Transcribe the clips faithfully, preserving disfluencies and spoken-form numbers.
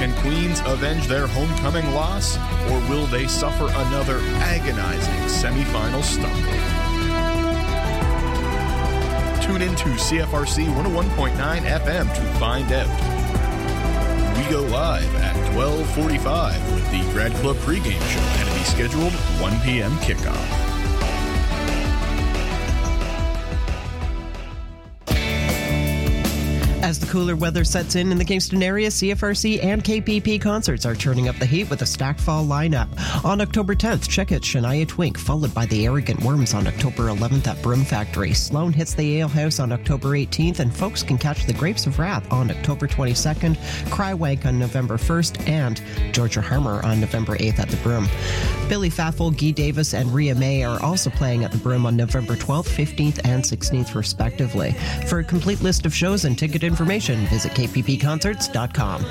Can Queens avenge their homecoming loss, or will they suffer another agonizing semifinal stumble? Tune in to C F R C one oh one point nine F M to find out. We go live at twelve forty-five with the Grad Club pregame show and the scheduled one p.m. kickoff. As the cooler weather sets in in the Kingston area, C F R C and K P P concerts are turning up the heat with a stacked fall lineup. On October tenth, check out Shania Twink, followed by the Arrogant Worms on October eleventh at Broom Factory. Sloan hits the Ale House on October eighteenth, and folks can catch the Grapes of Wrath on October twenty-second, Crywank on November first, and Georgia Harmer on November eighth at the Broom. Billy Faffel, Guy Davis, and Rhea May are also playing at the Broom on November twelfth, fifteenth, and sixteenth, respectively. For a complete list of shows and ticket information, visit k p p concerts dot com.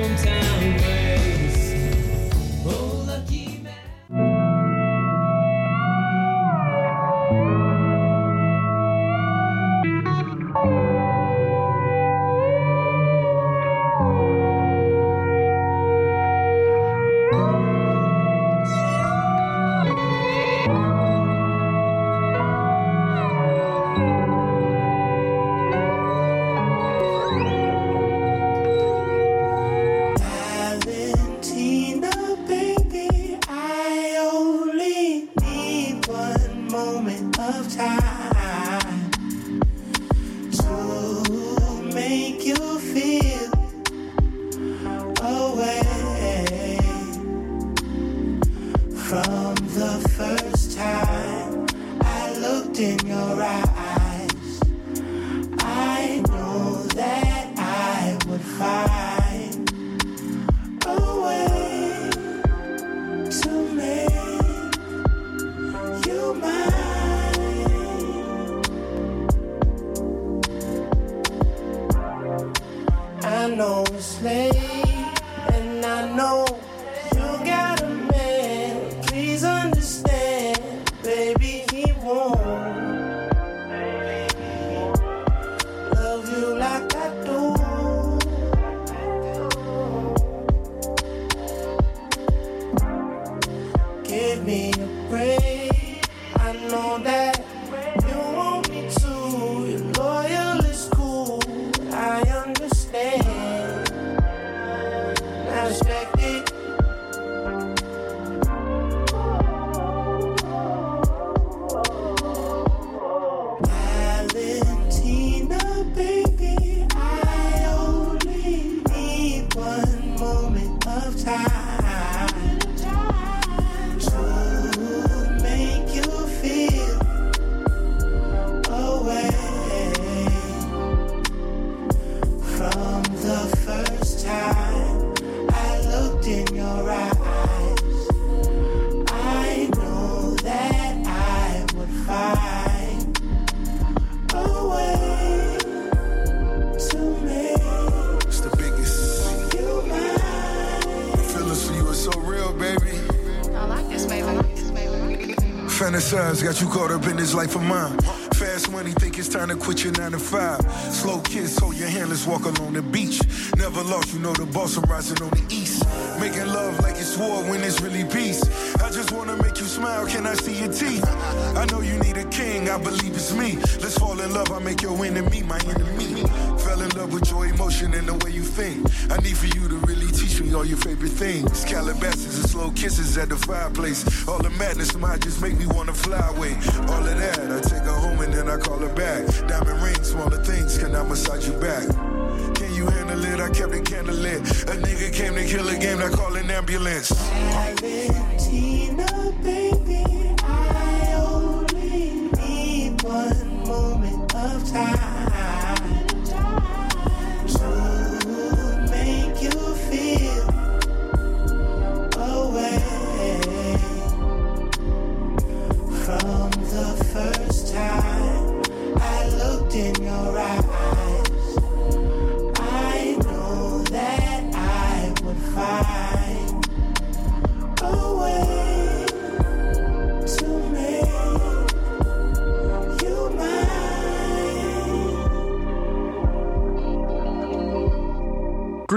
Got you caught up in this life of mine. Fast money, think it's time to quit your nine to five. Slow kiss, hold your hand, let's walk along the beach. Never lost, you know the boss, I'm rising on the east. Making love like it's war when it's really peace. I just wanna make you smile, can I see your teeth? I know you need a king, I believe it's me. Let's fall in love, I make your enemy my enemy. Fell in love with your emotion and the way you think. I need for you to really teach me all your favorite things. Calabasas and slow kisses at the fireplace. All the madness might just make me wanna fly away. All of that, I take her home and then I call her back. Diamond rings, smaller things, can I massage you back? Can you handle it? I kept the candle lit. A nigga came to kill a game, I call an ambulance. Valentina, baby, I only need one moment of time.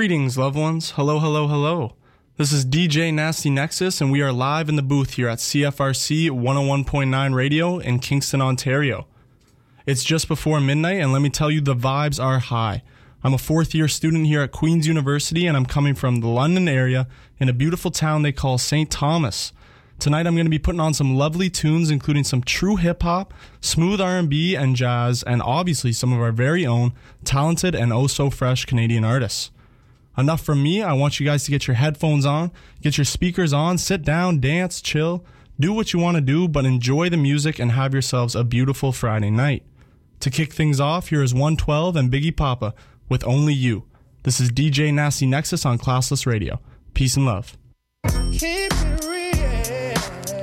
Greetings, loved ones. Hello, hello, hello. This is D J Nasty Nexus, and we are live in the booth here at C F R C one oh one point nine Radio in Kingston, Ontario. It's just before midnight, and let me tell you, the vibes are high. I'm a fourth-year student here at Queen's University, and I'm coming from the London area in a beautiful town they call Saint Thomas. Tonight, I'm going to be putting on some lovely tunes, including some true hip-hop, smooth R and B, and jazz, and obviously some of our very own talented and oh-so-fresh Canadian artists. Enough from me. I want you guys to get your headphones on, get your speakers on, sit down, dance, chill, do what you want to do, but enjoy the music and have yourselves a beautiful Friday night. To kick things off, here is one twelve and Biggie Papa with Only You. This is D J Nasty Nexus on Classless Radio. Peace and love. Keep it real.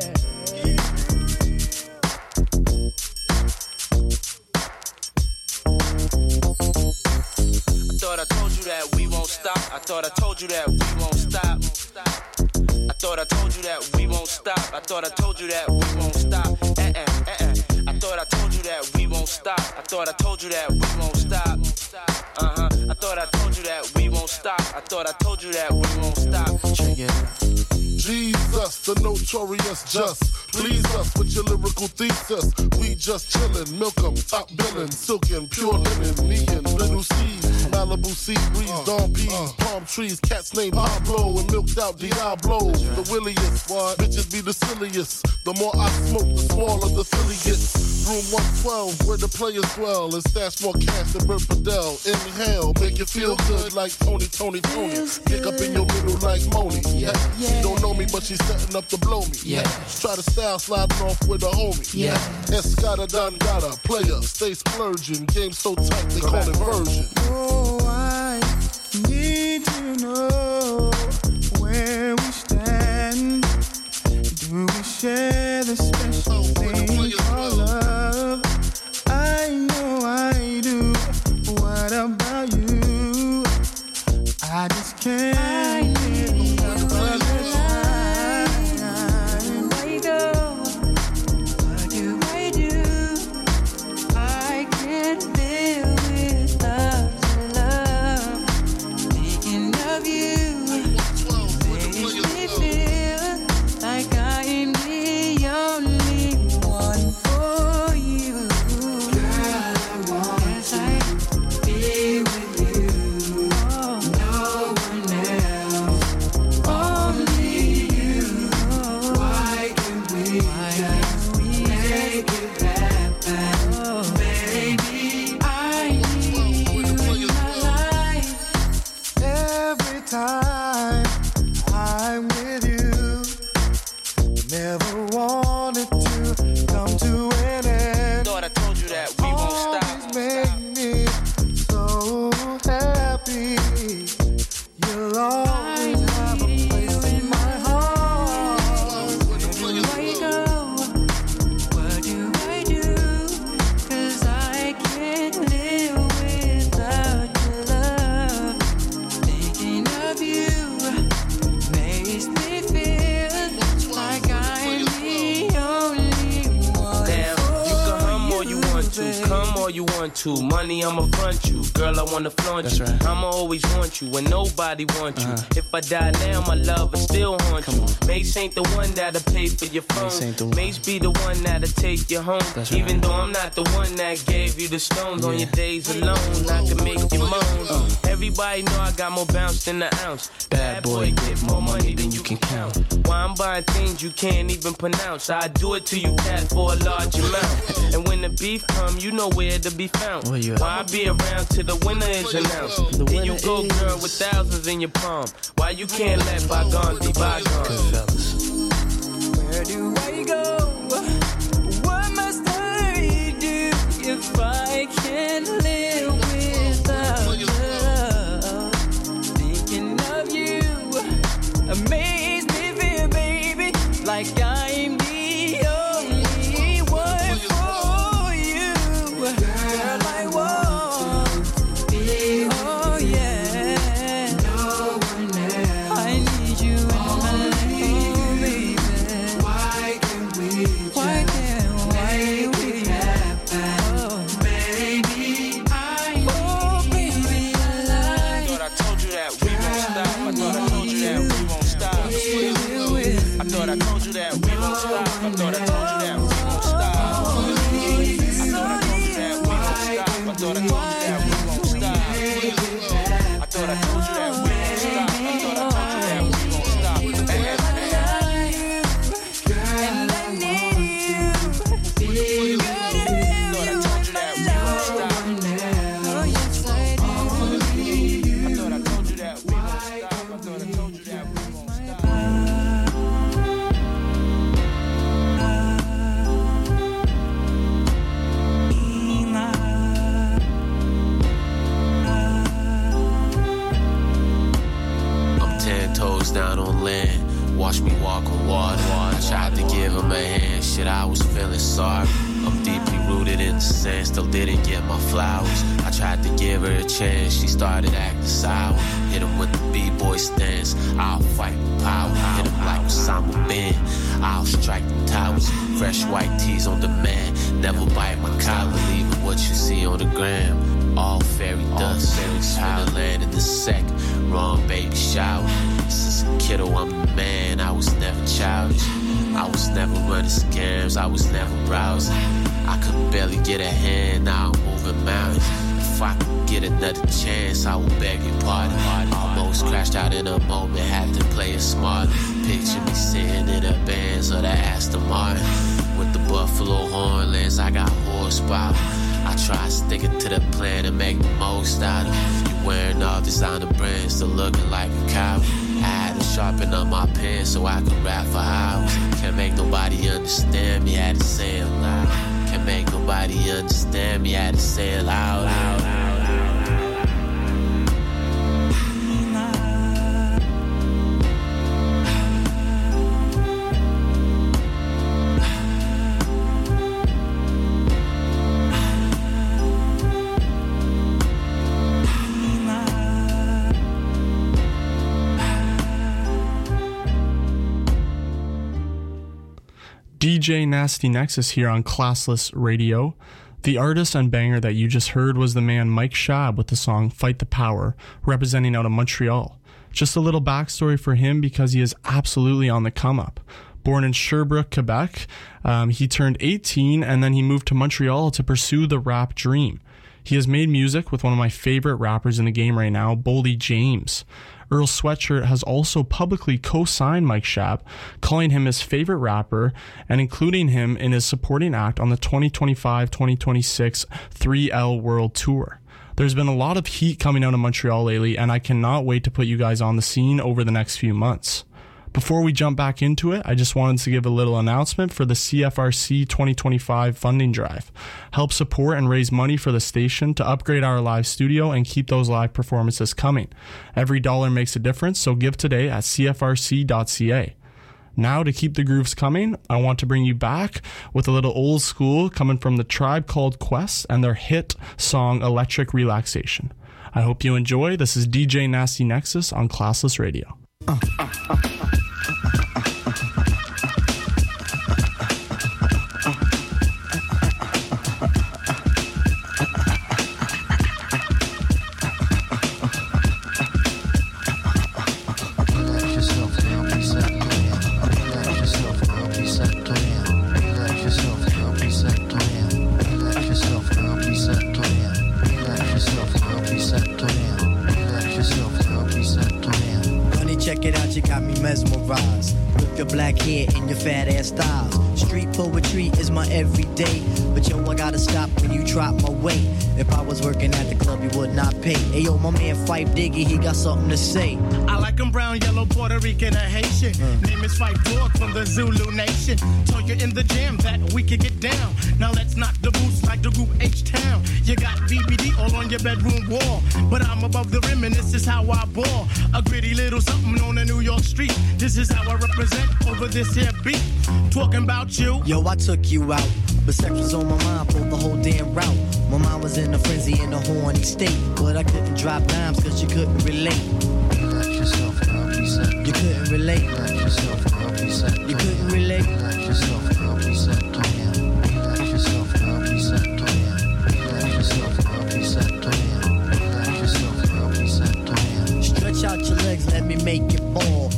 I thought I told you that we won't stop. I thought I told you that we won't stop. I thought I told you that we won't stop. I thought I told you that we won't stop. Uh-uh, uh-uh. I thought I told you that we won't stop. I thought I told you that we won't stop. Uh-huh. I thought I told you that we won't stop. I thought I told you that we won't stop. Check it out. Jesus, the notorious just. Please us with your lyrical thesis. We just chillin', milk 'em, top billin', silkin', pure linen, me and little seeds, Malibu sea breeze, uh, dawn peas, uh, palm trees, cats named Pablo and milked out Diablo. The williest, what? Bitches be the silliest. The more I smoke, the smaller the silly gets. Room one twelve, where the players dwell, and stash more cash than Bert Fidel. Inhale, make you feel good like Tony, Tony, Tony. Pick up in your middle like Moni. Yeah. She don't know me, but she's setting up to blow me. Yeah. Try to style sliding off with a homie. Yeah. Escada Don Gata, player, stay splurging. Game so tight, they call it version. Oh, I need to know where we stand. Do we share the special thing called love? I know I do. What about you? I just can't live without you. Where you go? What do I do? I can't live without your love. Thinking of you makes me feel like I am the only one for you. Girl, I want to be with you. No one else, only you. Why can't we just make it happen? Baby, I need you in my life. Every time I'm with you, never wanted to come to an end. Thought I told you that we won't stop. Always make me so happy. You'll always have a place in my heart. Where do I go? What do I do? 'Cause I can't live without your love. Thinking of you makes me feel like I'm the only one. Damn, you can hum all you want to, come all you want to. Money, I'ma front you. Girl, I wanna flaunt That's you. right. I'ma always want you when nobody wants Uh-huh. you. If I die now, my love will still haunt Come you. on. Mace ain't the one that'll pay for your phone. Mace ain't the one. Mace be the one that'll take you home. That's Even right. though I'm not the one that gave you the stones on Yeah. your days alone, I can make you moan. Everybody know I got more bounce than the ounce. Bad boy, get more money than you can count. Why I'm buying things you can't even pronounce. I do it to you, cat, for a large amount. And when the beef come, you know where to be found. Where you at? Why I be around till the winner is announced. The Then you winner go, is- girl, with thousands in your palm. Why you can't let bygones be bygones? Good fellas. Where do I go? What must I do if I can't live without your love? Thinking of you amazes me, feel, baby, like I'm the only one for you. Girl, I want to be with oh, yeah. No one else. I need you in my life, oh, baby. Why can't we Why can't why we happen? Oh, baby, I thought I told you that we won't stop. I thought I told you that we won't stop. I thought I told you that we won't stop. I thought I told you that we won't stop. I thought I told you that we won't stop. I thought I told you that we won't stop. Hey, hey, hey. And I need you. You got it. Thought I told you that we won't stop. Oh, yes, I do. I thought I told you that we won't stop. I thought I told you that we won't stop. I'm ten toes down on land, watch me walk on water. I tried to give him a hand, shit, I was feeling sorry. I'm deeply rooted in the sand, still didn't get my flowers. I tried to give her a chance, she started acting sour. Hit him with the B-boy stance, I'll fight with power. Hit him like Osama bin, I'll strike the towers. Fresh white tees on demand, never bite my collar. Leaving what you see on the gram, all fairy dust. Child land in the sec, wrong baby shower. Since a kiddo, I'm the man, I was never childish. I was never running scams, I was never browsing. I could barely get a hand, now I'm moving mountains. If I could get another chance, I would beg your pardon. Almost crashed out in a moment, had to play it smart. Picture me sitting in a Benz or the Aston Martin. With the buffalo horn lens, I got horsepower. I try sticking to the plan and make the most out of it. You wearing all designer brands, still looking like a coward. I had to sharpen up my pen so I could rap for hours. Can't make nobody understand me, had to say it loud. Can't make nobody understand me, had to say it loud, loud, loud, loud. D J Nasty Nexus here on Classless Radio. The artist and banger that you just heard was the man Mike Schaab with the song Fight the Power, representing out of Montreal. Just a little backstory for him because he is absolutely on the come up. Born in Sherbrooke, Quebec, um, he turned eighteen and then he moved to Montreal to pursue the rap dream. He has made music with one of my favorite rappers in the game right now, Boldy James. Earl Sweatshirt has also publicly co-signed Mike Schaab, calling him his favorite rapper and including him in his supporting act on the twenty twenty-five twenty twenty-six three L World Tour. There's been a lot of heat coming out of Montreal lately, and I cannot wait to put you guys on the scene over the next few months. Before we jump back into it, I just wanted to give a little announcement for the C F R C twenty twenty-five funding drive. Help support and raise money for the station to upgrade our live studio and keep those live performances coming. Every dollar makes a difference, so give today at c f r c dot c a. Now, to keep the grooves coming, I want to bring you back with a little old school coming from the Tribe Called Quest and their hit song Electric Relaxation. I hope you enjoy. This is D J Nasty Nexus on Classless Radio. Uh, uh, uh, uh. Mesmerized with your black hair and your fat ass styles. Street poetry is my everyday, but yo, I gotta stop when you drop my weight. If I was working at the club, you would not pay. Hey yo, my man Fife Diggy, he got something to say. I like him brown, yellow, Puerto Rican, or Haitian. Mm. Name is Fife Dog from the Zulu Nation. Told you in the jam that we could get down. Now let's knock the boots like the group H-Town. You got B B D all on your bedroom wall, but I'm above the rim and this is how I ball. A gritty little something on a New York street. This is how I represent over this here beat. Talking about you. Yo, I took you out, but sex was on my mind for the whole damn route. My mind was in a frenzy in a horny state, but I couldn't drop dimes cause you couldn't relate. Relax yourself, girl, reset. You couldn't relate. Relax yourself, girl, reset. You couldn't relate. Relax yourself, girl, reset. Relax yourself, girl, reset. Relax yourself, girl, reset. Relax yourself, girl, reset. Stretch out your legs, let me make it fall. Drop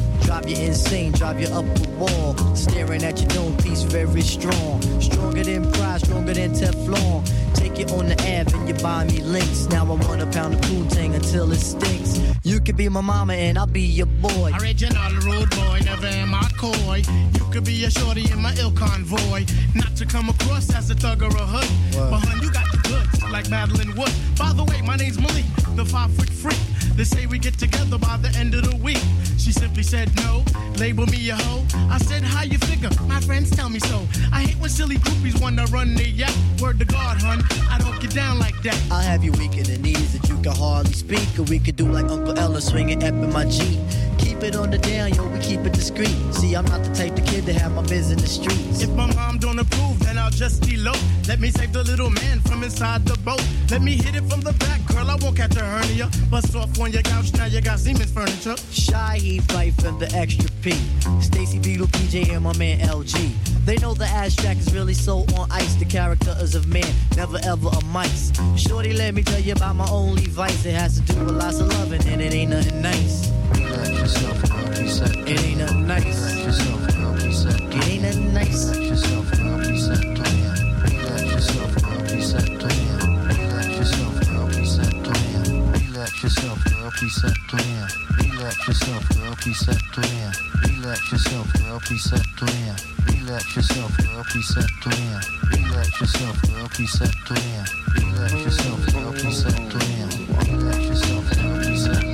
drive you insane, drive you up the wall. Staring at your known piece, very strong. Stronger than pride, stronger than Teflon. Take it on the Ave and you buy me links. Now I want a pound of Poontang until it stinks. You could be my mama and I'll be your boy. Original rude boy, never am I coy. You could be a shorty in my ill convoy. Not to come across as a thug or a hood. What? But hun, you got the goods, like Madeline Wood. By the way, my name's Malik, the five-foot freak. They say we get together by the end of the week. She simply said no, label me a hoe. I said, how you figure? My friends tell me so. I hate when silly groupies wanna run their yap. Word to God, hun, I don't get down like that. I'll have you weak in the knees that you can hardly speak. Or we could do like Uncle Ella swinging up in my Jeep. Keep it on the down, yo, we keep it discreet. See, I'm not the type of kid to have my biz in the streets. If my mom don't approve, then I'll just elope. Let me save the little man from inside the boat. Let me hit it from the back, girl, I won't catch a hernia. Bust off on your couch, now you got Siemens furniture. Shy, he fight from the extra P. Stacy Beetle, P J, and my man L G. They know the ass jack is really so on ice. The character is of man, never ever a mice. Shorty, let me tell you about my only vice. It has to do with lots of loving, and it ain't nothing nice. Relax yourself, girl, please set. It ain't nothing nice. Relax yourself, girl, please set. It ain't nothing nice. Relax yourself, girl, please set. Relax yourself, girl, please set. Relax yourself, girl, please set. Relax yourself, girl, please set. Relax yourself, girl, please set. Relax yourself, girl, please set. Relax yourself, girl, please set. Relax yourself, girl, please set. Relax yourself, girl, please set. Relax yourself, girl, please set.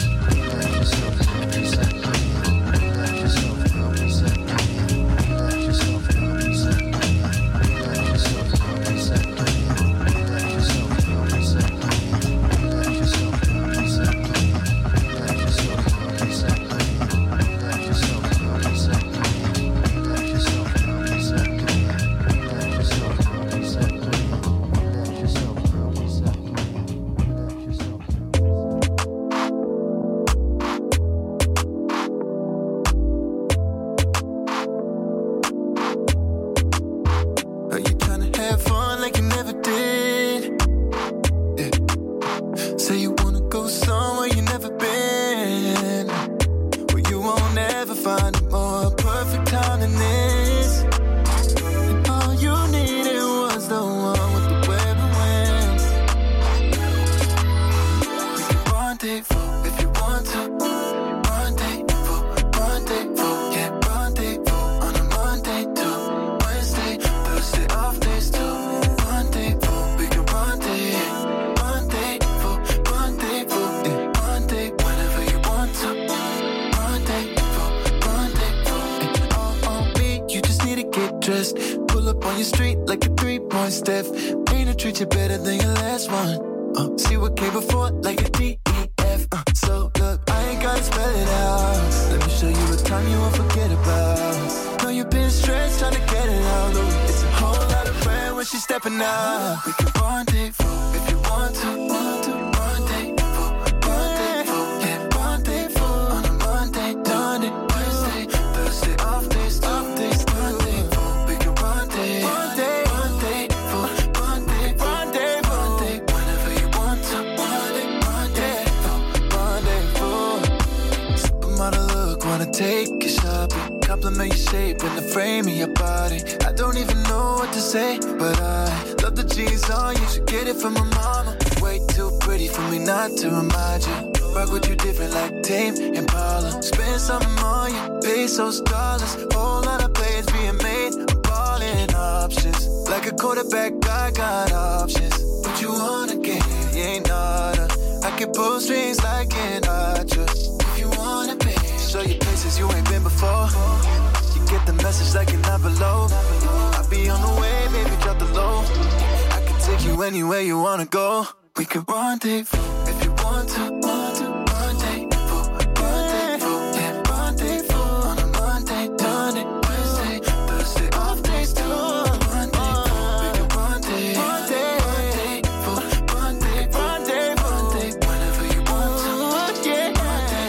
Anywhere you wanna go, we can rendezvous if you want to. Want to rendezvous, rendezvous, yeah, rendezvous on a Monday, Monday, Wednesday, Thursday, off days too. Rendezvous, we can rendezvous, rendezvous, rendezvous, rendezvous, whenever you want to, yeah,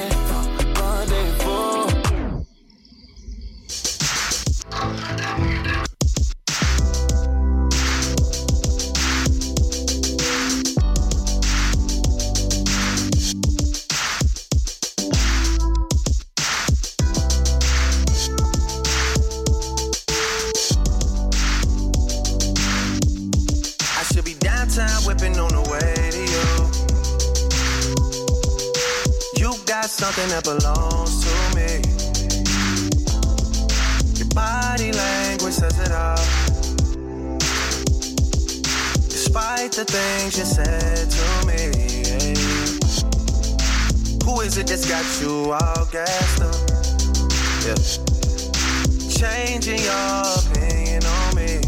rendezvous, rendezvous. something that belongs to me. Your body language says it all. Despite the things you said to me, who is it that's got you all gassed up? Yeah. Changing your opinion on me.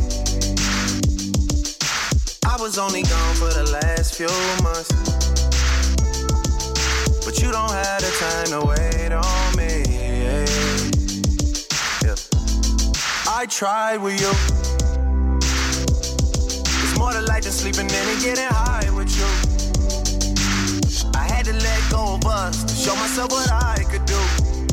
I was only gone for the last few months, but you don't have the time to wait on me. Yeah. I tried with you. It's more to life than sleeping in and getting high with you. I had to let go of us to show myself what I could do,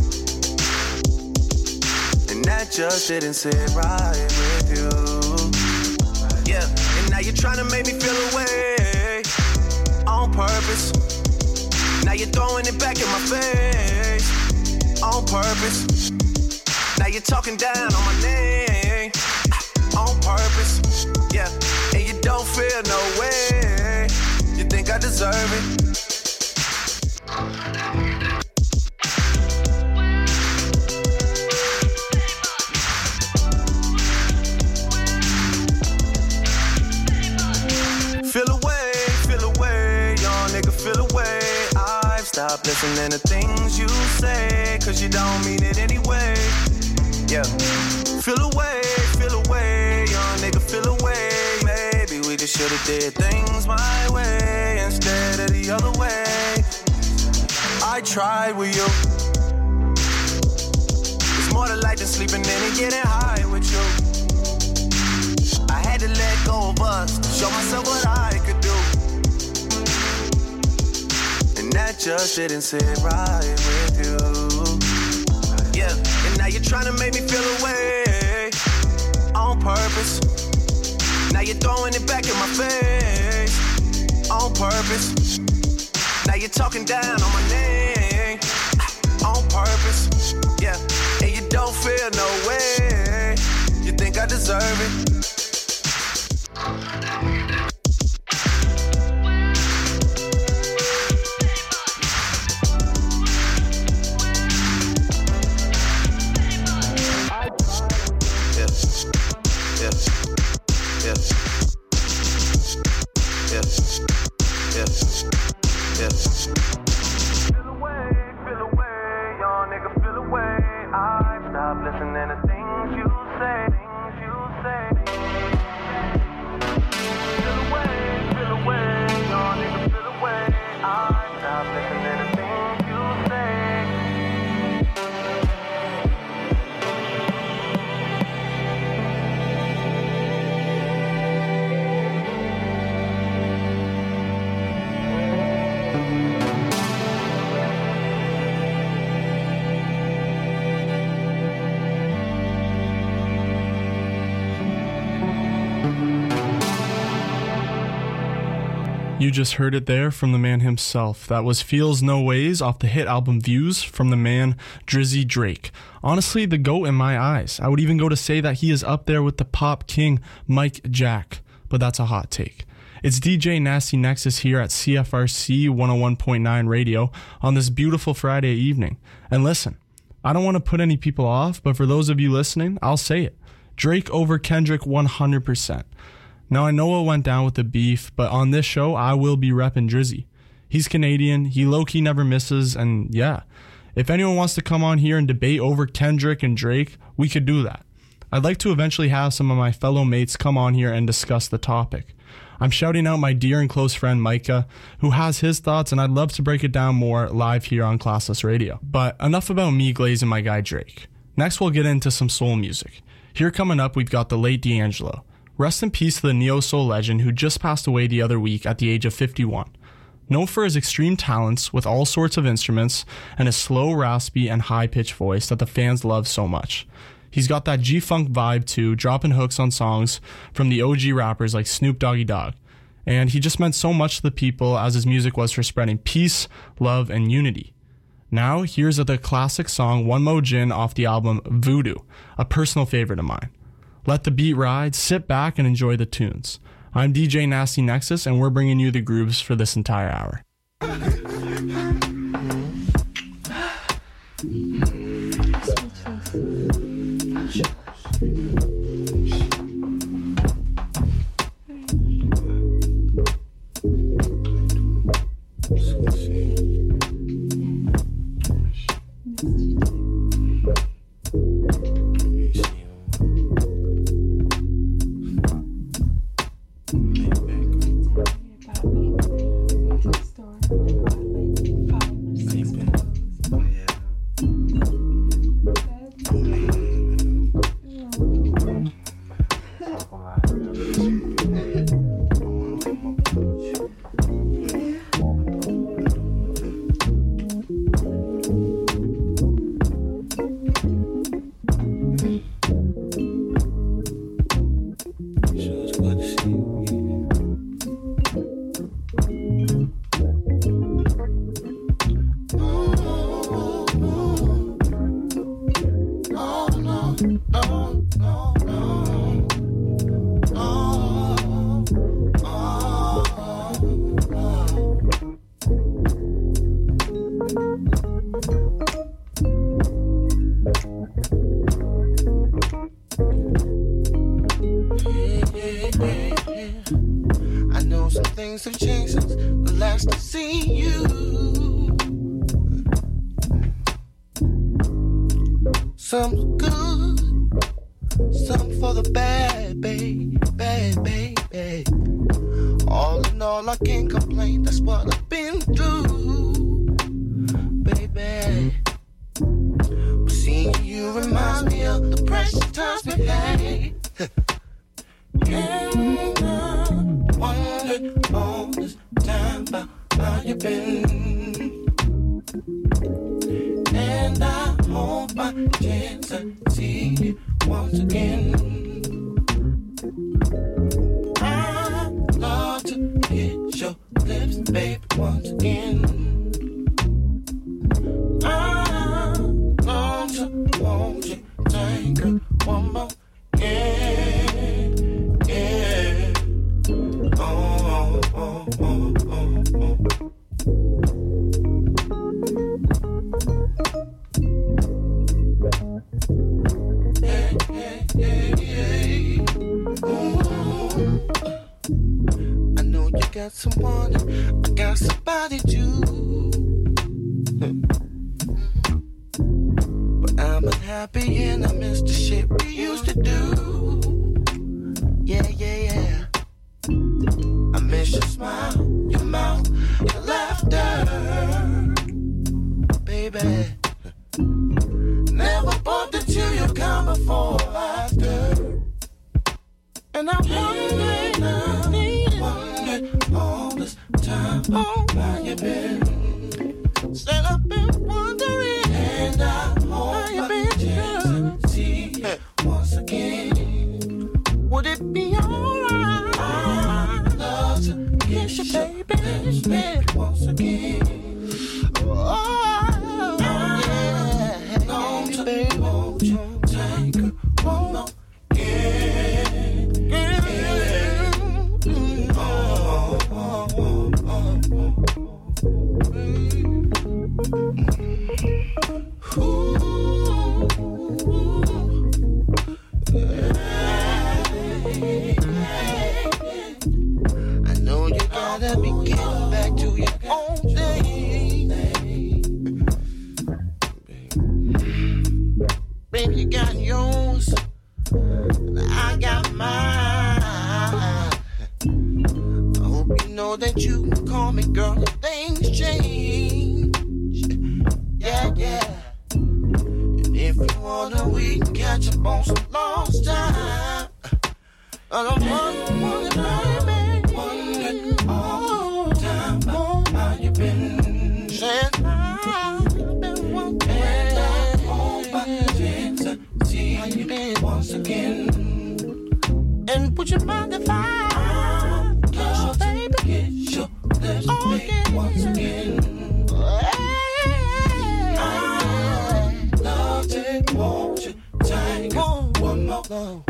and that just didn't sit right with you. Yeah, and now you're trying to make me feel away on purpose. Now you're throwing it back in my face on purpose. Now you're talking down on my name on purpose. Yeah, and you don't feel no way. You think I deserve it? Feel away, feel away, young nigga, feel away. I've stopped listening to things you say, cause you don't mean it anyway. Yeah. Feel away, feel away, young nigga, feel away. Maybe we just should've did things my way instead of the other way. I tried with you. It's more to life than sleeping in and getting high with you. I had to let go of us to show myself what I could do, and that just didn't sit right with you. Yeah, and now you're trying to make me feel away on purpose. Now you're throwing it back in my face on purpose. Now you're talking down on my name on purpose. Yeah, and you don't feel no way. You think I deserve it? You just heard it there from the man himself. That was Feels No Ways off the hit album Views from the man Drizzy Drake. Honestly, the GOAT in my eyes. I would even go to say that he is up there with the pop king Mike Jack, but that's a hot take. It's D J Nasty Nexus here at C F R C one oh one point nine Radio on this beautiful Friday evening. And listen, I don't want to put any people off, but for those of you listening, I'll say it. Drake over Kendrick one hundred percent. Now, I know what went down with the beef, but on this show, I will be repping Drizzy. He's Canadian, he low-key never misses, and yeah, if anyone wants to come on here and debate over Kendrick and Drake, we could do that. I'd like to eventually have some of my fellow mates come on here and discuss the topic. I'm shouting out my dear and close friend Micah, who has his thoughts, and I'd love to break it down more live here on Classless Radio. But enough about me glazing my guy Drake. Next, we'll get into some soul music. Here coming up, we've got the late D'Angelo. Rest in peace to the neo-soul legend who just passed away the other week at the age of fifty-one. Known for his extreme talents with all sorts of instruments and his slow, raspy, and high-pitched voice that the fans love so much. He's got that G-Funk vibe too, dropping hooks on songs from the O G rappers like Snoop Doggy Dogg. And he just meant so much to the people as his music was for spreading peace, love, and unity. Now, here's the classic song One Mo Gin off the album Voodoo, a personal favorite of mine. Let the beat ride, sit back, and enjoy the tunes. I'm D J Nasty Nexus, and we're bringing you the grooves for this entire hour. Some good, some for the bad, babe, bad, baby. All in all, I can't complain, that's what I've been through, baby. But seeing you reminds me of the precious times we had. And I wondered all this time about how you been. And I hope I chance to see you once again. I'd love to kiss your lips, baby, once again. I long to want you, take her one more, yeah, yeah. Oh, oh, oh, oh, oh, oh. Yeah, yeah, yeah, yeah. Ooh. I know you got someone, I got somebody too. But I'm unhappy and I miss the shit we used to do. Yeah, yeah, yeah. I miss your smile, your mouth, your laughter, baby. Never thought that you would come before or after. And I wondered, wondered all this time, oh, how you been? Said I've been wondering, and I hope you been to see it once again. Would it be alright? I'd love to kiss you, baby, baby, once again. Oh, yeah, long to baby, won't you take her one more? Yeah, yeah, mm, oh, oh, oh, oh, oh, oh. Ooh, yeah, I know you gotta be getting back to your own thing. Baby, you got yours, and I got mine. I hope you know that you can call me girl if things change. Yeah, yeah. And if you wanna, we can catch up on some lost time. I don't wanna, wanna, baby, wonder all the time about how you been. Saying I've been wondering, and I hope I can see how you been once again. And would you mind if I kiss your baby, kiss your lips, oh, baby, yeah, once again? I love to want you, take one more love.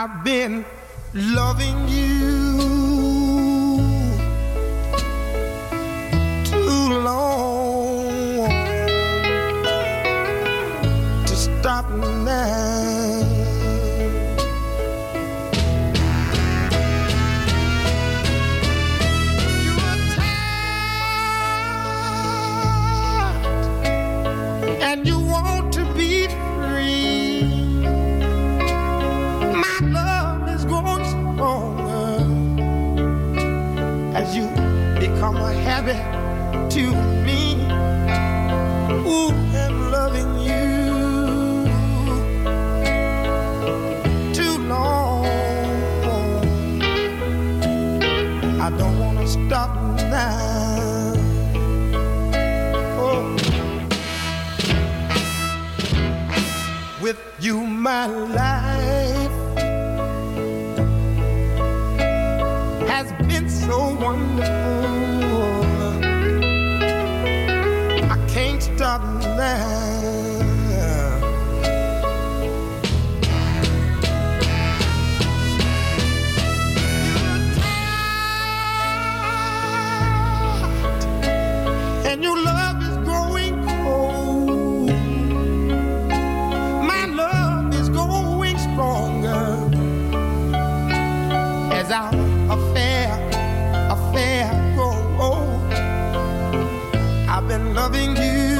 I've been loving you too long to stop now. You are tired and you want to be free. My love is growing stronger as you become a habit to me. Ooh, and loving you too long. I don't want to stop now. Oh. With you, my life has been so wonderful. I can't stop now. And your love is growing cold. My love is growing stronger as our affair, affair grows. I've been loving you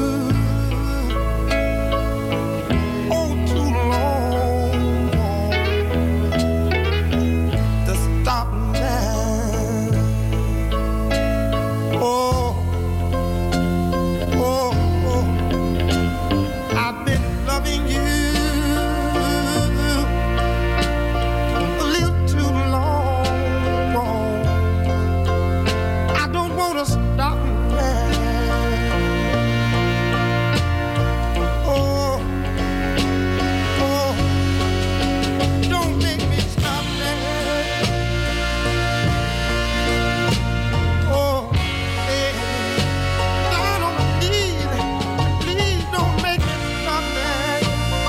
oh too long to stop now. Oh, oh, oh. I've been loving you a little too long. I don't want to stop now. Oh, oh, don't make me stop now. Oh, hey, down on my knees, please don't make me stop now.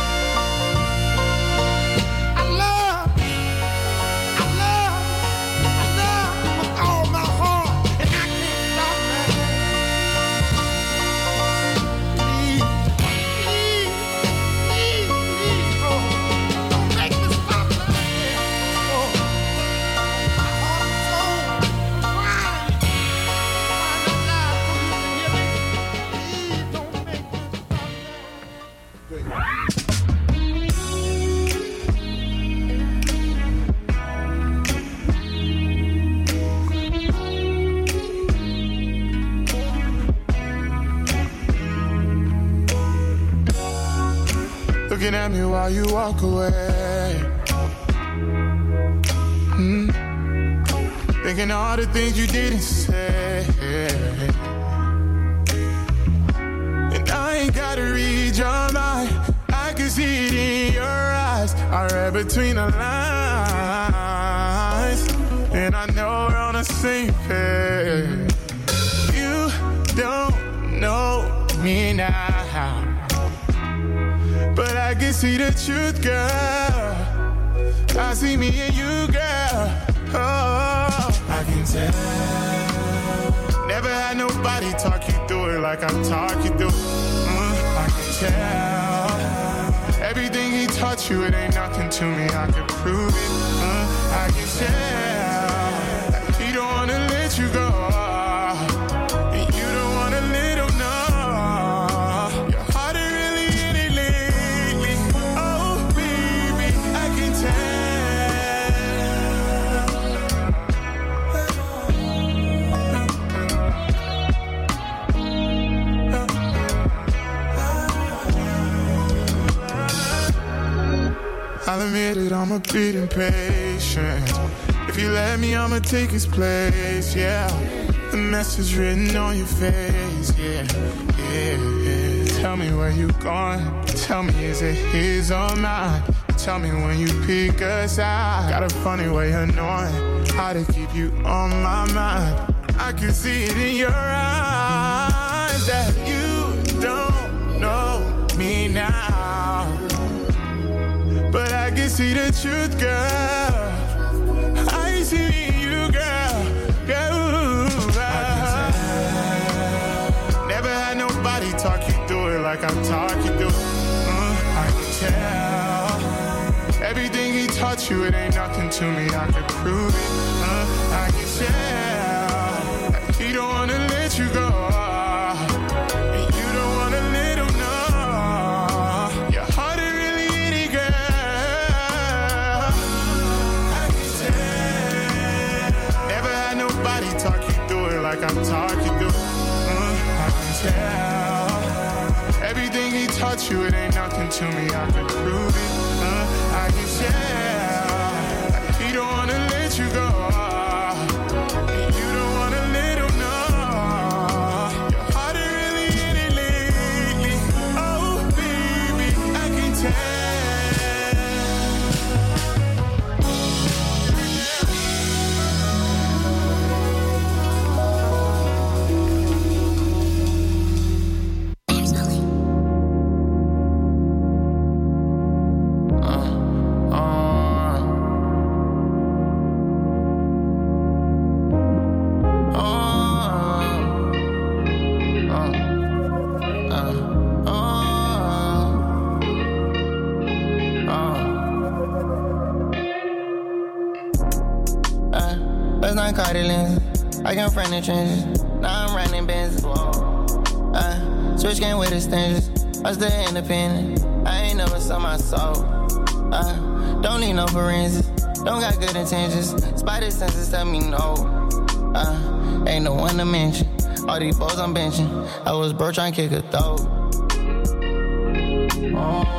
I love, I love, I love you with all my heart, and I can't stop now. Please, please, please, please, oh, don't make me stop now. Oh, my heart and soul crying, crying out loud so you can hear me. Please don't make me stop now. Looking at me while you walk away. Mm. Thinking all the things you didn't say. And I ain't gotta read your mind. I can see it in your eyes. I read between the lines. And I know we're on the same page. You don't know me now, but I can see the truth, girl. I see me and you, girl. Oh, I can tell. Never had nobody talk you through it like I'm talking through it. Mm, I can tell. Everything he taught you, it ain't nothing to me. I can prove it. Mm, I can tell. He don't wanna let you go. And you don't wanna let him know. Your heart is really in it lately. Oh, baby, I can tell. I'll admit it, I'm a bit impatient. If you let me, I'ma take his place, yeah. The message written on your face, yeah, yeah, yeah. Tell me where you going. Tell me, is it his or mine? Tell me when you pick a side. Got a funny way of knowing how to keep you on my mind. I can see it in your eyes that you don't know me now, but I can see see the truth, girl. I see you, girl. Girl, girl. Never had nobody talk you through it like I'm talking through it. Uh, I can tell. Everything he taught you, it ain't nothing to me. I can prove it. Uh, I can tell. He don't wanna let you go. And you don't wanna let him know. Your heart is really in it, girl. I can tell. Never had nobody talk you through it like I'm talking through it. Uh, I can tell. Everything he taught you, it ain't nothing to me. I can prove it. Uh, I can tell. He don't wanna let you go. And you don't wanna let him know. Your heart is really in it lately. Oh, baby, I can tell. I can front the trenches. Now I'm running Benz. Uh, switch game with the strangers. I'm still independent. I ain't never sold my soul. Uh, don't need no forensics. Don't got good intentions. Spider senses tell me no. Uh, ain't no one to mention. All these balls I'm benching. I was broke trying to kick a throw. Oh.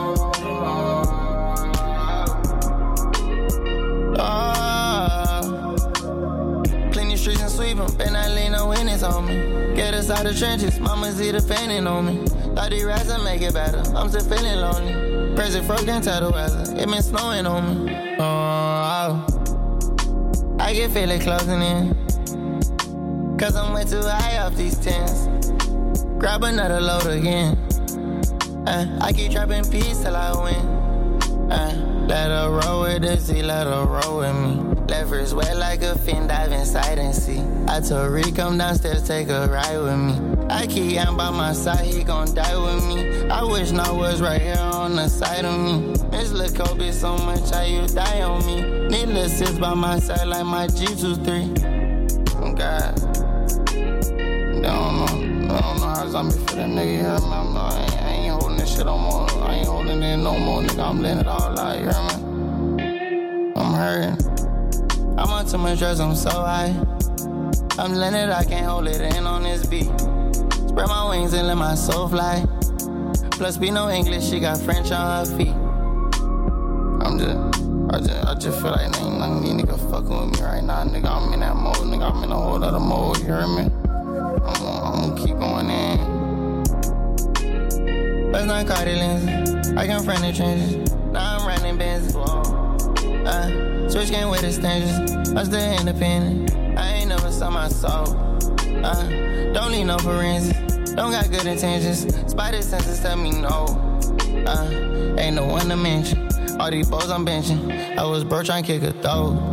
Better not lean no witness on me. Get us out of trenches, mama's either depending on me. Thought these rats would make it better, I'm still feeling lonely. Present fro can't tell the weather, it been snowing on me. Oh, oh. I can feel it closing in. Cause I'm way too high off these tens. Grab another load again. Uh, I keep trapping peace till I win. Uh, let her roll with the Z, let her roll with me. Left wrist wet like a fin, dive inside and see. I told Rick come downstairs, take a ride with me. I keep him by my side, he gon' die with me. I wish Not was right here on the side of me. Miss Lil' Kobe so much, how you die on me. Needless sits by my side like my G twenty-three. Oh God. I don't know. I don't know how zombie for that nigga here, man. I ain't, I ain't holding this shit no more. I ain't holding it no more, nigga. I'm letting it all out, you hear me? I'm hurting. I'm on too much drugs, I'm so high. I'm letting it, I can't hold it in on this beat. Spread my wings and let my soul fly. Plus, be no English, she got French on her feet. I'm just, I just, I just feel like ain't none of these niggas fucking with me right now, nigga. I'm in that mode, nigga. I'm in a whole other mode, you hear me? I'm gonna, I'm gonna keep going in. Let's not call the lenses. I can front the trenches. Now I'm running Benz. Uh, switch game with the strangers. I'm still independent. I ain't never sold my soul. Uh, don't need no forensics. Don't got good intentions. Spider senses tell me no. Uh, ain't no one to mention. All these balls I'm benching. I was broke trying to kick a throw.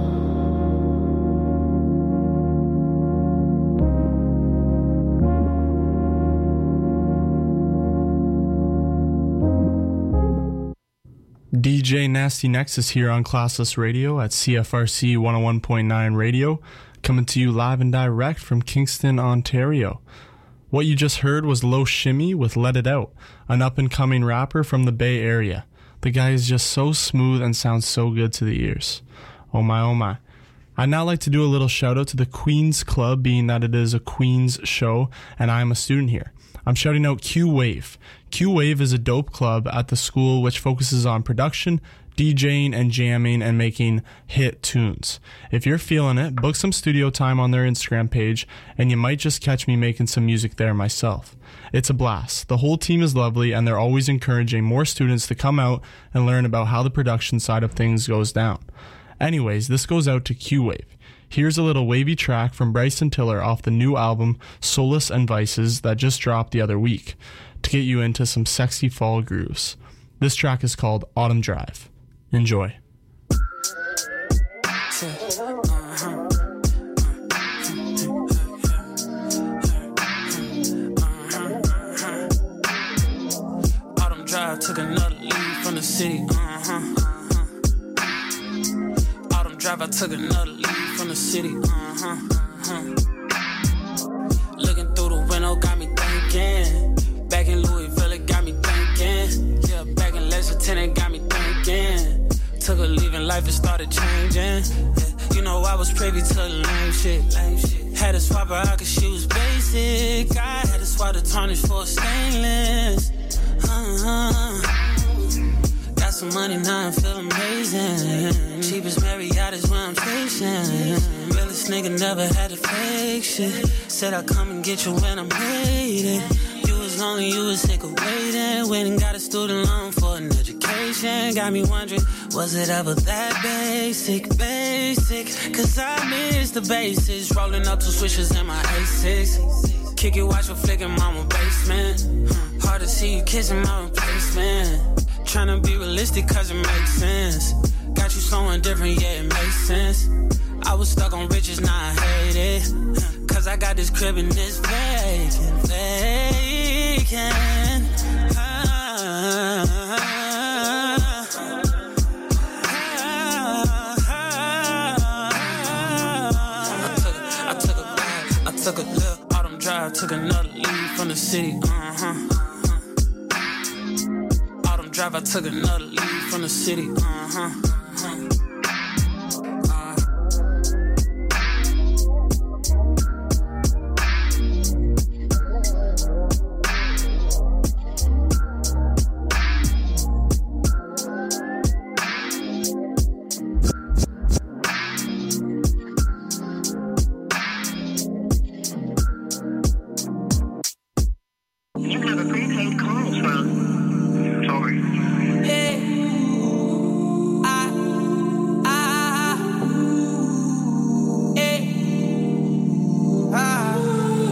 D J Nasty Nexus here on Classless Radio at C F R C one oh one point nine Radio, coming to you live and direct from Kingston, Ontario. What you just heard was Low Shimmy with Let It Out, an up-and-coming rapper from the Bay Area. The guy is just so smooth and sounds so good to the ears. Oh my, oh my. I'd now like to do a little shout-out to the Queen's Club, being that it is a Queen's show, and I am a student here. I'm shouting out Q-Wave. Q-Wave is a dope club at the school which focuses on production, DJing, and jamming, and making hit tunes. If you're feeling it, book some studio time on their Instagram page, and you might just catch me making some music there myself. It's a blast. The whole team is lovely, and they're always encouraging more students to come out and learn about how the production side of things goes down. Anyways, this goes out to Q-Wave. Here's a little wavy track from Bryson Tiller off the new album Solace and Vices that just dropped the other week to get you into some sexy fall grooves. This track is called Autumn Drive. Enjoy. Autumn drive took another lead from the city. Uh-huh. Autumn drive, I took another lead from the city. Uh-huh. Uh-huh. Looking through the window got me thinking. Back in Louisville it got me thinking. Yeah, back in Lexington it got me thinking. Took a leave in life and started changing. Yeah, you know I was privy to the lame shit. Lame shit. Had to swap her out cause she was basic. I had to swap the tarnish for a stainless. Uh-huh. Got some money now I feel amazing. Cheapest Marriott is where I'm stationed. Realest nigga never had to fake shit. Said I'd come and get you when I made it. You was lonely, you was sick of waiting. Went and got a student loan for an education. Got me wondering, was it ever that basic, basic? Cause I miss the basics. Rolling up two switches in my A six. Kick it, watch your flick in mama basement. Hard to see you kissing my replacement. Tryna be realistic cause it makes sense. Got you slowing different, yeah, it makes sense. I was stuck on riches, now I hate it. Cause I got this crib and it's vacant, vacant. Ah, ah, ah, I took a ride, I took a little autumn drive, took another lead from the city. Uh-huh. Drive, I took another lead from the city. Uh-huh. Uh-huh. You have a prepaid call from. Sorry. Yeah. I, I, yeah. Ah.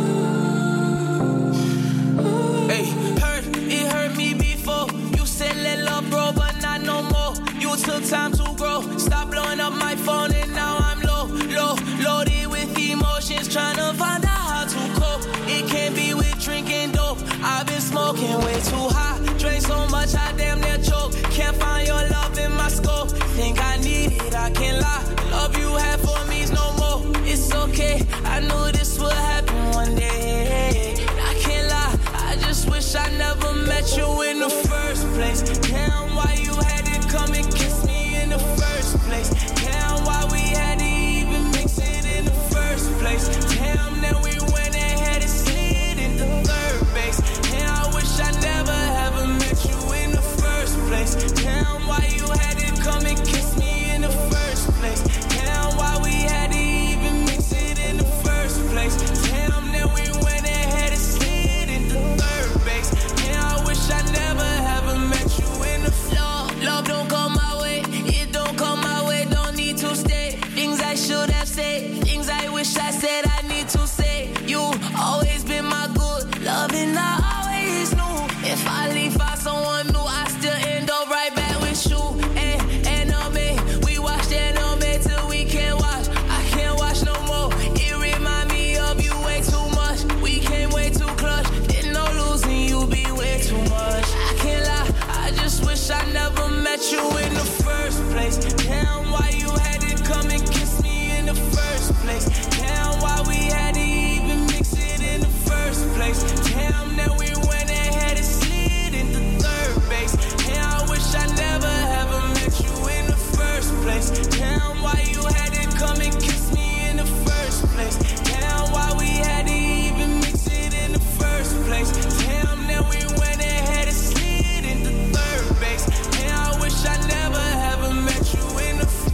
Hey, hurt, it hurt me before. You said let love grow, but not no more. You took time to grow. Stop blowing up my phone and now I'm low, low, loaded with emotions, trying to find out how to cope. It can't be with drinking dope. I've been smoking way too high. Drink so much I damn near choke. Can't find your love in my scope. Think I need it, I can't lie. Love you have for me is no more. It's okay, I knew this would happen one day. I can't lie, I just wish I never met you in the first place. Damn, why you had to come and kiss me in the first place. Damn, why we had to even mix it in the first place. Damn, then we went and had to slid in the third base. Damn, I wish I never ever met you in the first place. Damn, why you had to come and kiss me in the first place. Damn, why we had to even mix it in the first place. Damn, then we went and had to slid in the third base. Damn, I wish I never ever met you in the love. Love don't come my way, it don't come my way, don't need to stay. Things I should have said, things I wish I said, I need to say. You always been my good love and I always knew if I leave for someone new, I still end up right back with you. And, and on me, we watch that on me till we can't watch. I can't watch no more. It remind me of you way too much. We came way too clutch. Didn't know losing you be way too much. I can't lie, I just wish I never met you in the first place. Damn, why you had to come and kiss me in the first place. Damn, why we had to even mix it in the first place. Damn, then we went and had it slid in the third base. Damn, I wish I never ever met you in the first place. Damn, why you had to come and kiss me in the first place. Damn, why we had to even mix it in the first place. Damn, then we went and had it slid in the third base. Damn, I wish I never ever met you in the first.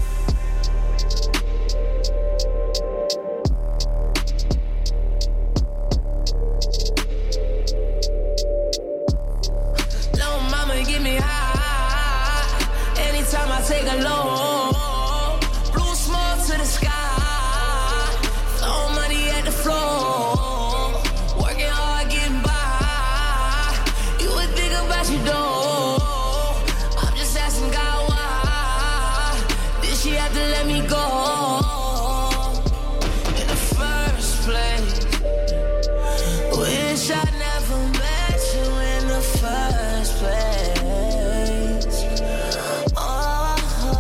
wish I never met you in the first place. Oh,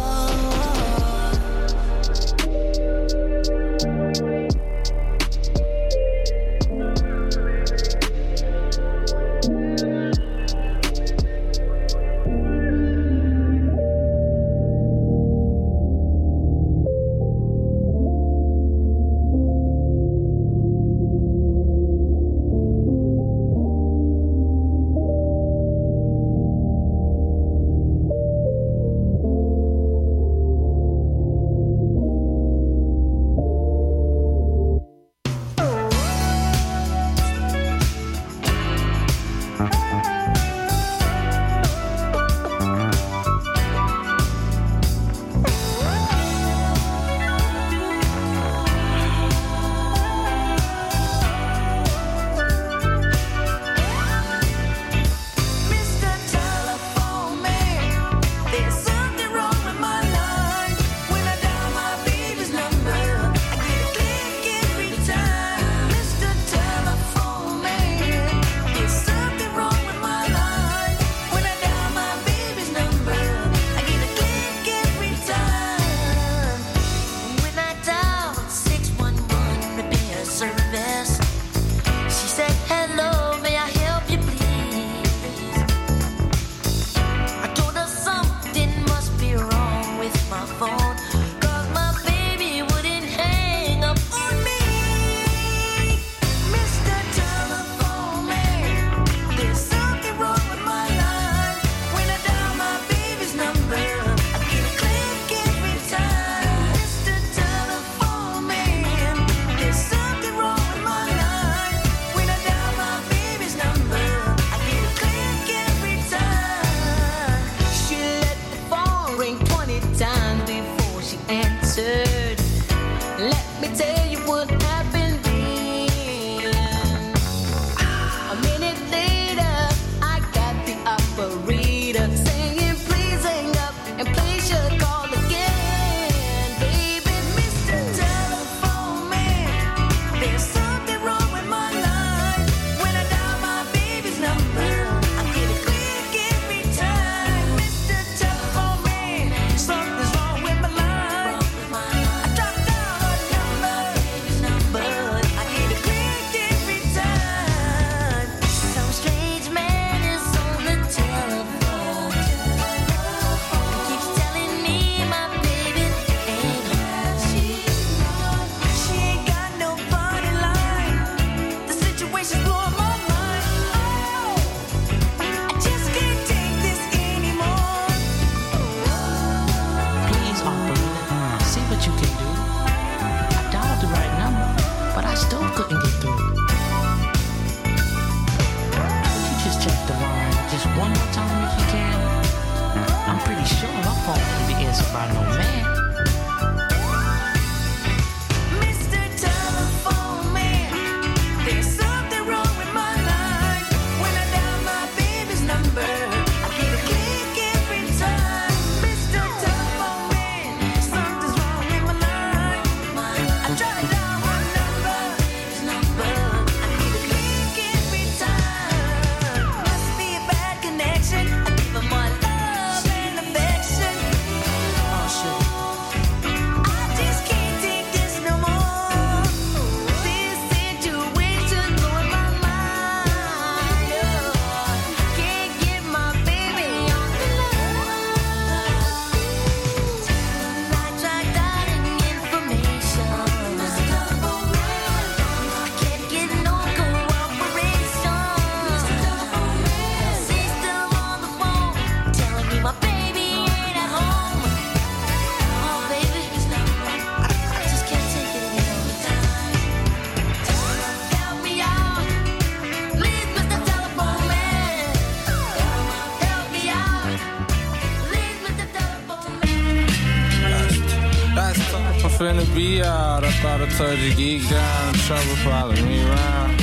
finna be out. I thought I told you geek down. Trouble follow me around.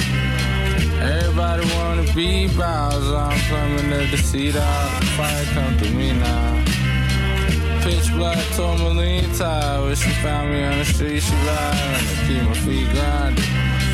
Everybody wanna be Bowser. I'm plumbing at the seat out. Fire come through me now. Pitch black tourmaline tie. When she found me on the street, she lied. I keep my feet grinding.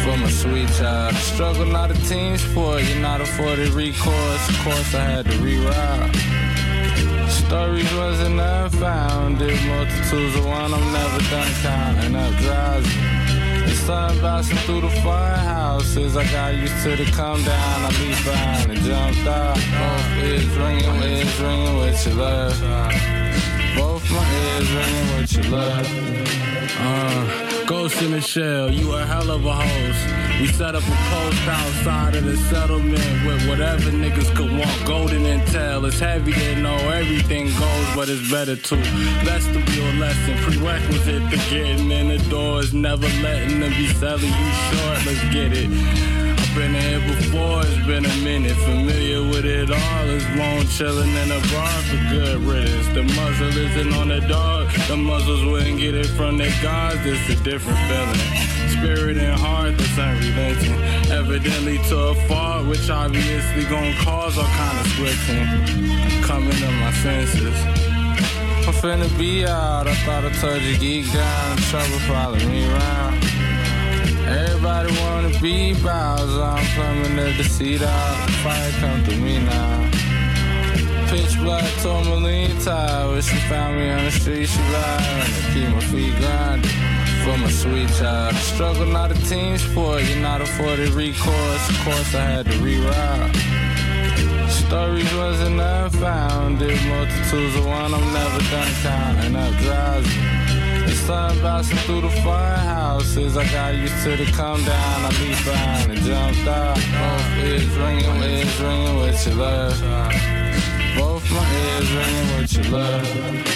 for my sweet child. The struggle not a team sport, you're not afforded recourse. Of course I had to reroute. Stories wasn't unfounded, multitudes of one I'm never done counting up drowsy. The sun bouncing through the fun houses. I got used to the come down. I leaped behind and jumped out. Both ears ringing, ears ringing with your love. Both my ears ringing with your love. Uh, Ghost in the shell, you a hell of a host. We set up a post outside of the settlement with whatever niggas could want. Golden intel, it's heavy to know everything goes, but it's better to vestibule lesson. Prerequisite to getting in the door is never letting them be selling you short. Let's get it. I've been here before, it's been a minute. Familiar with it all, it's long chilling in a bar for good riddance. The muzzle isn't on the dog, the muzzles wouldn't get it from their guards. It's a different feeling. Spirit and heart that's unrelenting. Evidently to a fault, which obviously gon' cause all kind of splitting. Coming to my senses. I'm finna be out. I thought I told you geek down. Trouble follow me around. Everybody wanna be Bowser. I'm plumbing the seat out. Fire come through me now. Pitch black tourmaline tie. When she found me on the street, she lied. I keep my feet grinding for my sweet child. The struggle not a team sport. You're not afforded recourse. Of course I had to reroute. Stories wasn't unfounded. Multitudes of one I'm never done counting up drowsy. The sun bouncing through the fun houses. I got used to the come down. I leaped behind and jumped out. Both ears ringing, ears ringing with your love. Both my ears ringing with your love.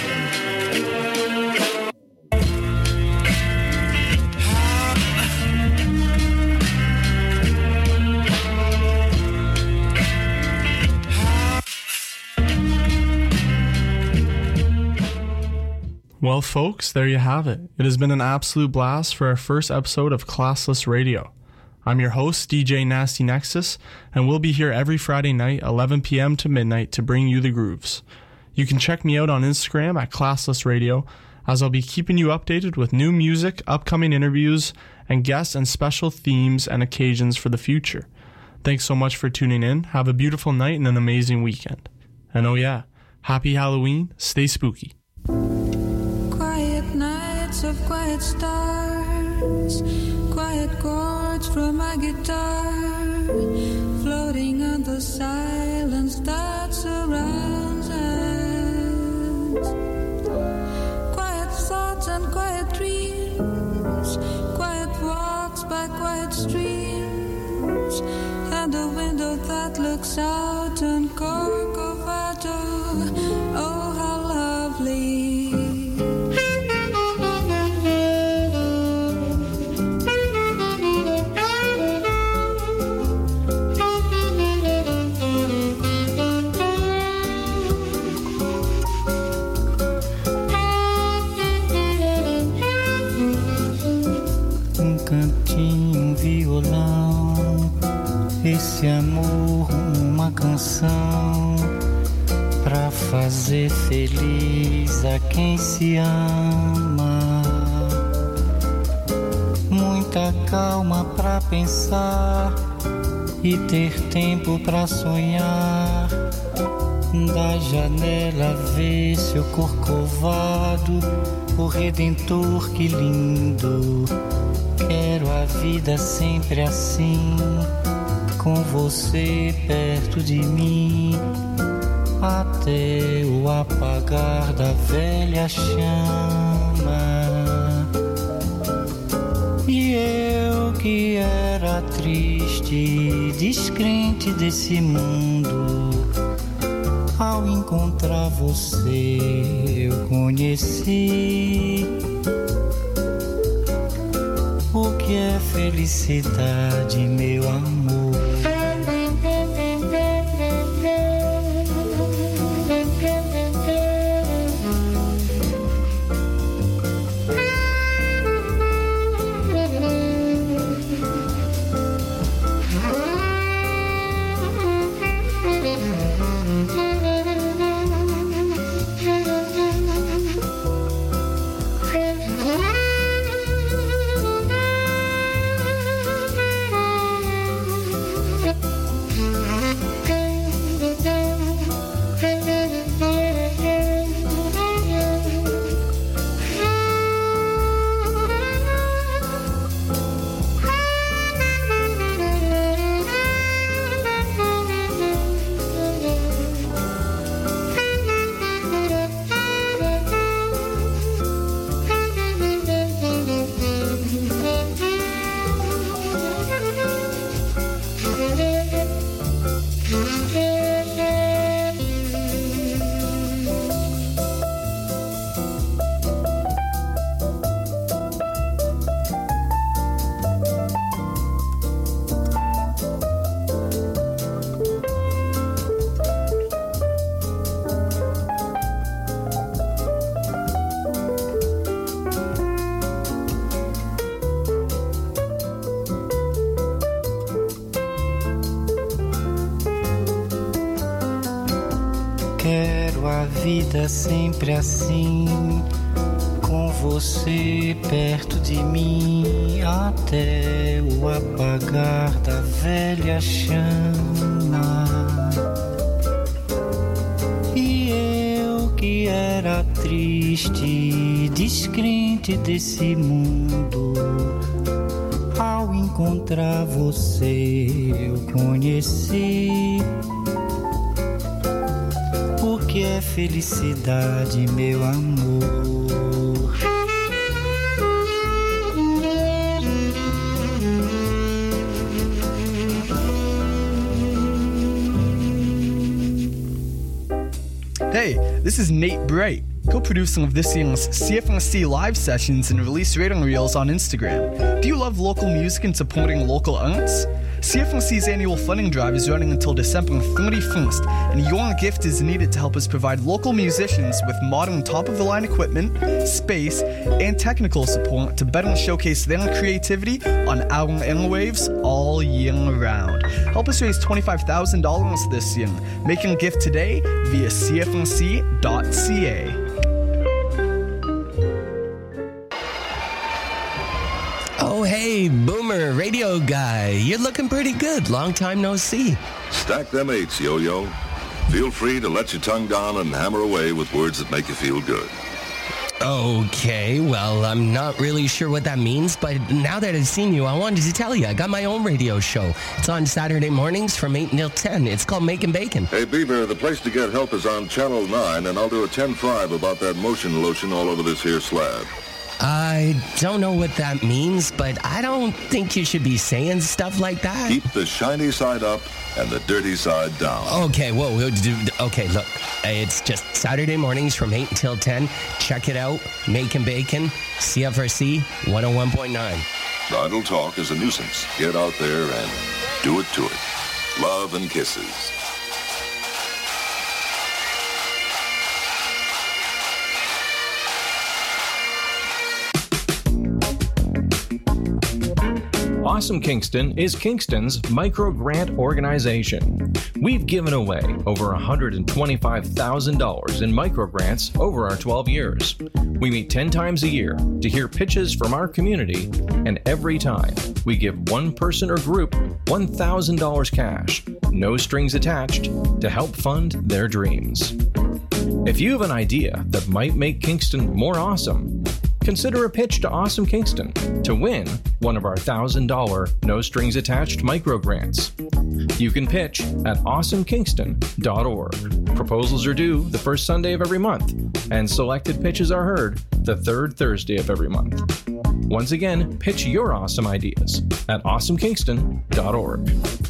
Well, folks, there you have it. It has been an absolute blast for our first episode of Classless Radio. I'm your host, D J Nasty Nexus, and we'll be here every Friday night, eleven p.m. to midnight, to bring you the grooves. You can check me out on Instagram at Classless Radio, as I'll be keeping you updated with new music, upcoming interviews, and guests and special themes and occasions for the future. Thanks so much for tuning in. Have a beautiful night and an amazing weekend. And oh yeah, happy Halloween, stay spooky. Quiet nights of quiet stars, quiet chords from my guitar, floating on the silence that surrounds us. Quiet thoughts and quiet dreams, quiet walks by quiet streams, and a window that looks out on Corcovado. Oh, how lovely. Esse amor, uma canção pra fazer feliz a quem se ama. Muita calma pra pensar e ter tempo pra sonhar. Da janela ver seu corcovado, o Redentor, que lindo. Quero a vida sempre assim, com você perto de mim, até o apagar da velha chama. E eu que era triste, descrente desse mundo, ao encontrar você eu conheci o que é felicidade, meu amor. quero a vida sempre assim, com você perto de mim, até o apagar da velha chama. E eu que era triste, descrente desse mundo, ao encontrar você eu conheci o que é felicidade, meu amor. Hey, this is Nate Bright, co-producing of this year's C F R C live sessions and release rating reels on Instagram. Do you love local music and supporting local arts? C F R C's annual funding drive is running until December thirty-first, and your gift is needed to help us provide local musicians with modern top-of-the-line equipment, space, and technical support to better showcase their creativity on our airwaves all year round. Help us raise twenty-five thousand dollars this year. Make your gift today via C F R C dot C A. Oh, hey, Boomer, radio guy. You're looking pretty good. Long time no see. Stack them eights, Yo-Yo. Feel free to let your tongue down and hammer away with words that make you feel good. Okay, well, I'm not really sure what that means, but now that I've seen you, I wanted to tell you, I got my own radio show. It's on Saturday mornings from eight until ten. It's called Making Bacon. Hey, Beaver, the place to get help is on Channel nine, and I'll do a ten five about that motion lotion all over this here slab. I don't know what that means, but I don't think you should be saying stuff like that. Keep the shiny side up and the dirty side down. Okay, whoa, we'll do, okay, look, it's just Saturday mornings from eight until ten. Check it out, Making Bacon, C F R C one oh one point nine. Idle talk is a nuisance. Get out there and do it to it. Love and kisses. Awesome Kingston is Kingston's micro-grant organization. We've given away over one hundred twenty-five thousand dollars in micro-grants over our twelve years. We meet ten times a year to hear pitches from our community, and every time we give one person or group one thousand dollars cash, no strings attached, to help fund their dreams. If you have an idea that might make Kingston more awesome, consider a pitch to Awesome Kingston to win one of our one thousand dollars no-strings-attached micro-grants. You can pitch at awesome kingston dot org. Proposals are due the first Sunday of every month, and selected pitches are heard the third Thursday of every month. Once again, pitch your awesome ideas at awesome kingston dot org.